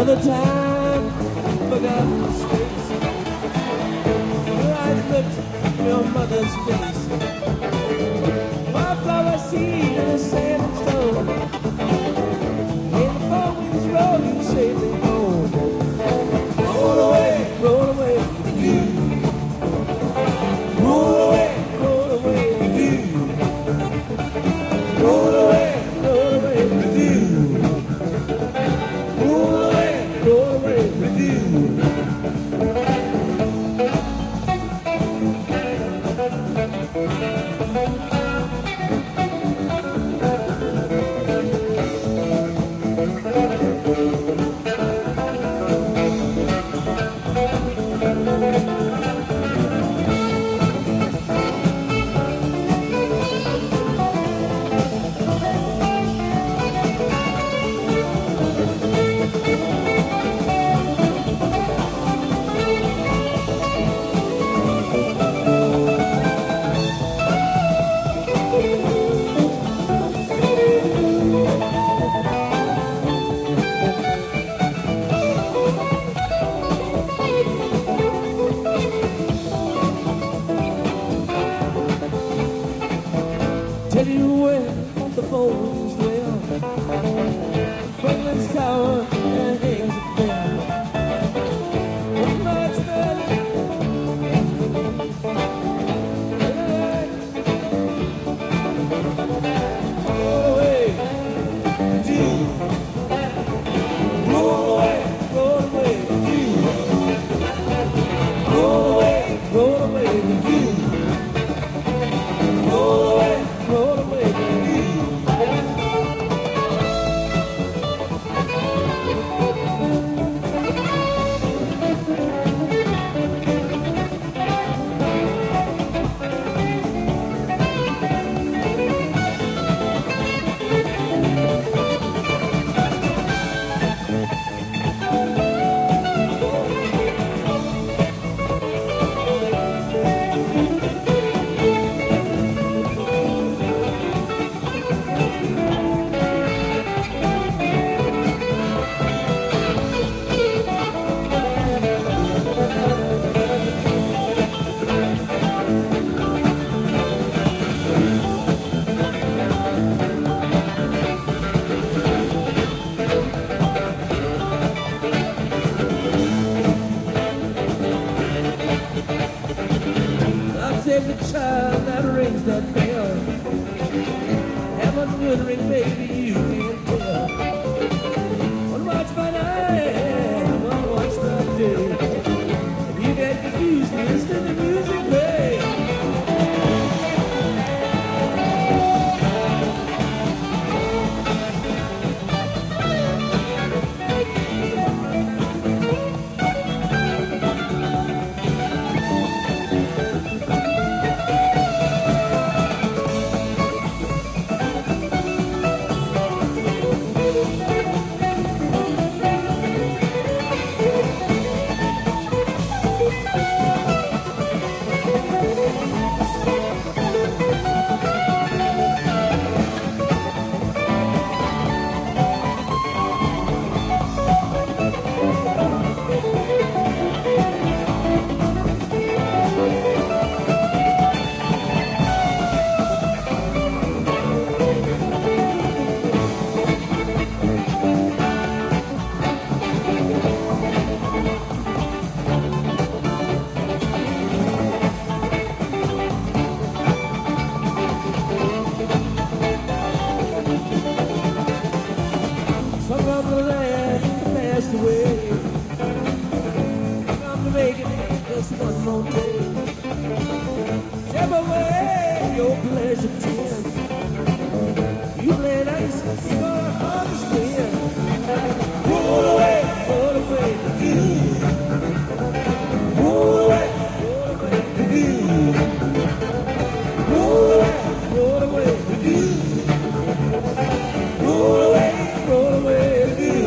another time, forgot my space. I looked at your mother's face. My flower seed and a sand stone. In the four winds roll, you safely home. Roll away with you. Roll away with you. Roll away with you. Roll away with you. Tell you where the phones dwell, Franklin's Tower and hangs a bell. One night's better. Roll away with you. Roll away with you. Roll away with you. Roll away with you. Every child that rings that bell, have a good ring, baby, you can't tell. One watch by night, one watch by day. If you get confused, listen to the music play. Some of the land passed away. Come to make it just one more day. Step away your pleasure tin. You play nice, you're gonna understand. Roll away with you. Roll away with you. Roll away with you. Roll away with you.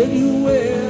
tell you where